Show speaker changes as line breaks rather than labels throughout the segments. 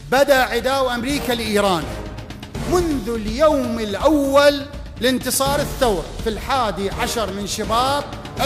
بدأ عداء أمريكا لإيران منذ اليوم الأول لانتصار الثورة في 11 من شباط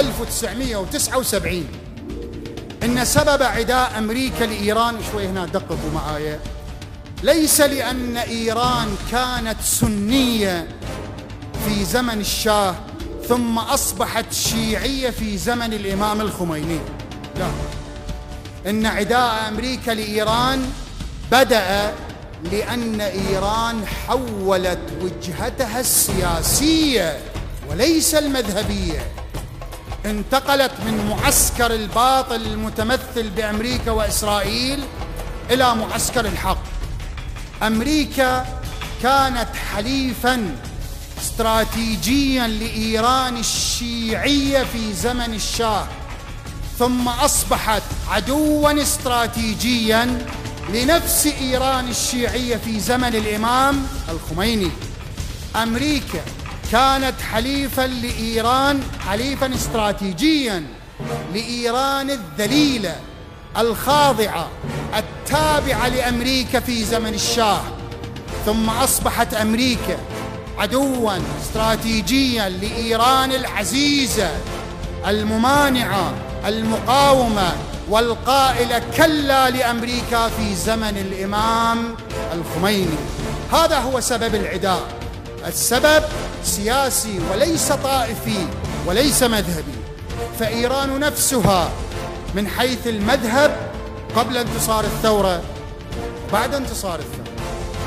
1979. إن سبب عداء أمريكا لإيران، شوي هنا دققوا معايا، ليس لأن إيران كانت سنية في زمن الشاه ثم أصبحت شيعية في زمن الإمام الخميني، لا، إن عداء أمريكا لإيران بدأ لأن إيران حولت وجهتها السياسية وليس المذهبية، انتقلت من معسكر الباطل المتمثل بأمريكا وإسرائيل إلى معسكر الحق. أمريكا كانت حليفاً استراتيجياً لإيران الشيعية في زمن الشاه، ثم أصبحت عدواً استراتيجياً لنفس إيران الشيعية في زمن الإمام الخميني. أمريكا كانت حليفاً لإيران، حليفاً استراتيجياً لإيران الذليلة الخاضعة التابعة لأمريكا في زمن الشاه، ثم أصبحت أمريكا عدواً استراتيجياً لإيران العزيزة الممانعة المقاومة والقائلة كلا لأمريكا في زمن الإمام الخميني. هذا هو سبب العداء، السبب سياسي وليس طائفي وليس مذهبي. فإيران نفسها من حيث المذهب قبل انتصار الثورة بعد انتصار الثورة،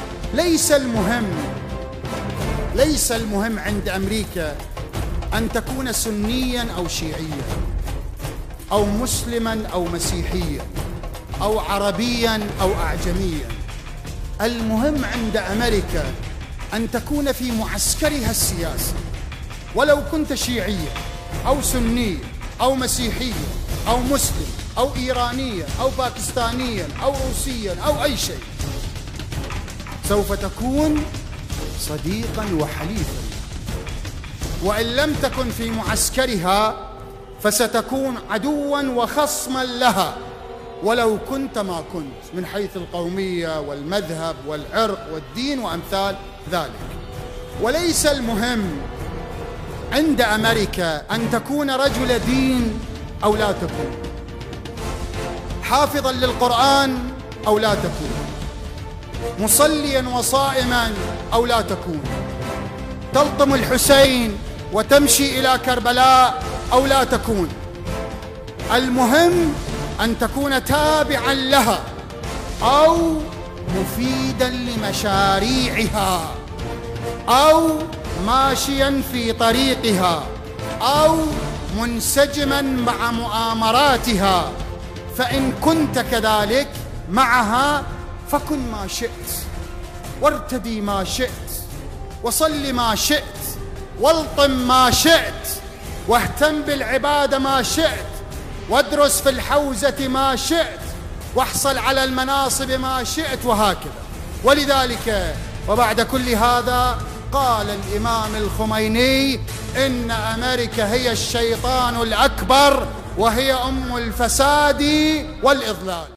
ليس المهم عند أمريكا أن تكون سنياً أو شيعياً أو مسلماً أو مسيحياً أو عربياً أو أعجمياً. المهم عند أمريكا أن تكون في معسكرها السياسي، ولو كنت شيعياً أو سنياً أو مسيحياً أو مسلم أو إيرانياً أو باكستانياً أو روسياً أو أي شيء، سوف تكون صديقاً وحليفاً. وإن لم تكن في معسكرها فستكون عدواً وخصماً لها، ولو كنت ما كنت، من حيث القومية والمذهب والعرق والدين وأمثال ذلك. وليس المهم عند أمريكا أن تكون رجل دين أو لا تكون، حافظاً للقرآن أو لا تكون، مصلياً وصائماً أو لا تكون، تلطم الحسين وتمشي إلى كربلاء أو لا تكون. المهم أن تكون تابعاً لها أو مفيداً لمشاريعها أو ماشياً في طريقها أو منسجماً مع مؤامراتها. فإن كنت كذلك معها فكن ما شئت، وارتدي ما شئت، وصل ما شئت، والطم ما شئت، واهتم بالعبادة ما شئت، وادرس في الحوزة ما شئت، واحصل على المناصب ما شئت، وهكذا. ولذلك وبعد كل هذا قال الإمام الخميني إن أمريكا هي الشيطان الأكبر وهي أم الفساد والإضلال.